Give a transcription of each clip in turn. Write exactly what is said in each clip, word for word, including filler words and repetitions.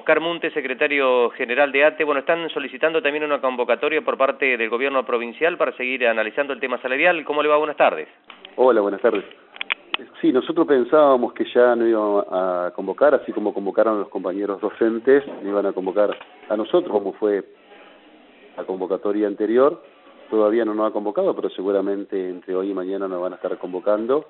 Oscar Munte, secretario general de ATE. Bueno, están solicitando también una convocatoria por parte del gobierno provincial para seguir analizando el tema salarial. ¿Cómo le va? Buenas tardes. Hola, buenas tardes. Sí, nosotros pensábamos que ya no iban a convocar, así como convocaron a los compañeros docentes, iban a convocar a nosotros, como fue la convocatoria anterior. Todavía no nos ha convocado, pero seguramente entre hoy y mañana nos van a estar convocando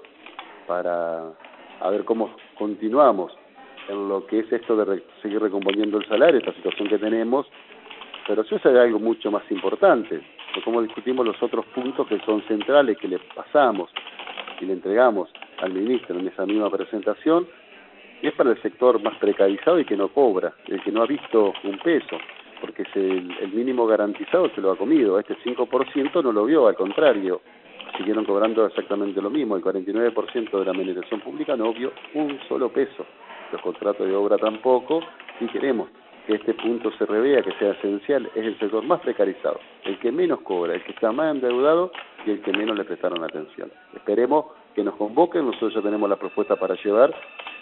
para a ver cómo continuamos en lo que es esto de re seguir recomponiendo el salario, esta situación que tenemos, pero eso es algo mucho más importante, de cómo discutimos los otros puntos que son centrales, que le pasamos y le entregamos al ministro en esa misma presentación, y es para el sector más precarizado y que no cobra, el que no ha visto un peso, porque es el, el mínimo garantizado se lo ha comido, este cinco por ciento no lo vio, al contrario, siguieron cobrando exactamente lo mismo, el cuarenta y nueve por ciento de la administración pública no vio un solo peso, los contratos de obra tampoco, y queremos que este punto se revea, que sea esencial, es el sector más precarizado, el que menos cobra, el que está más endeudado y el que menos le prestaron atención. Esperemos que nos convoquen, nosotros ya tenemos la propuesta para llevar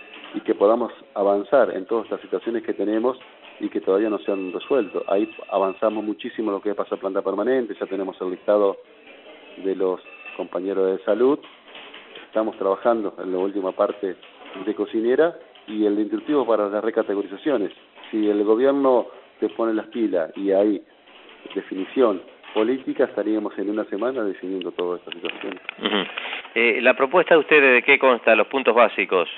y que podamos avanzar en todas estas situaciones que tenemos y que todavía no se han resuelto. Ahí avanzamos muchísimo lo que es pasar planta permanente, ya tenemos el listado de los compañeros de salud, estamos trabajando en la última parte de cocinera y el instructivo para las recategorizaciones. Si el gobierno se pone las pilas y hay definición política, estaríamos en una semana definiendo toda esta situación. Uh-huh. eh, ¿La propuesta de ustedes de qué consta, los puntos básicos?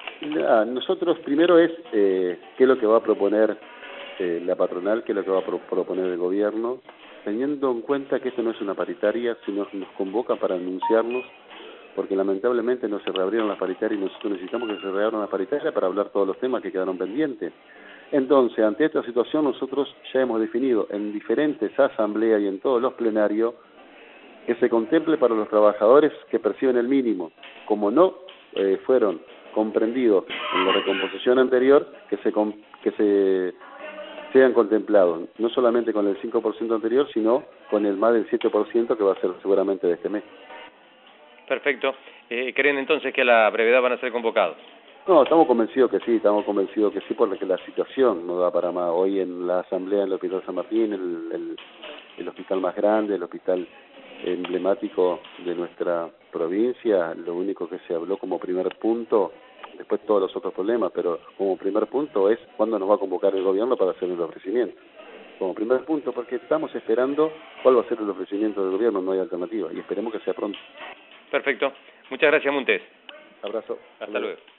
Ya, nosotros primero es eh, qué es lo que va a proponer eh, la patronal, qué es lo que va a pro proponer el gobierno, teniendo en cuenta que esto no es una paritaria, sino que nos convoca para anunciarnos, porque lamentablemente no se reabrieron las paritarias y nosotros necesitamos que se reabran las paritarias para hablar todos los temas que quedaron pendientes. Entonces, ante esta situación nosotros ya hemos definido en diferentes asambleas y en todos los plenarios que se contemple para los trabajadores que perciben el mínimo, como no eh, fueron comprendidos en la recomposición anterior, que se que se sean contemplados, no solamente con el cinco por ciento anterior, sino con el más del siete por ciento que va a ser seguramente de este mes. Perfecto. Eh, ¿Creen entonces que a la brevedad van a ser convocados? No, estamos convencidos que sí, estamos convencidos que sí, porque la situación no da para más. Hoy en la asamblea en el Hospital San Martín, el, el, el hospital más grande, el hospital emblemático de nuestra provincia, lo único que se habló como primer punto, después todos los otros problemas, pero como primer punto es cuándo nos va a convocar el gobierno para hacer el ofrecimiento. Como primer punto, porque estamos esperando cuál va a ser el ofrecimiento del gobierno, no hay alternativa, y esperemos que sea pronto. Perfecto. Muchas gracias, Muntes. Abrazo. Hasta luego.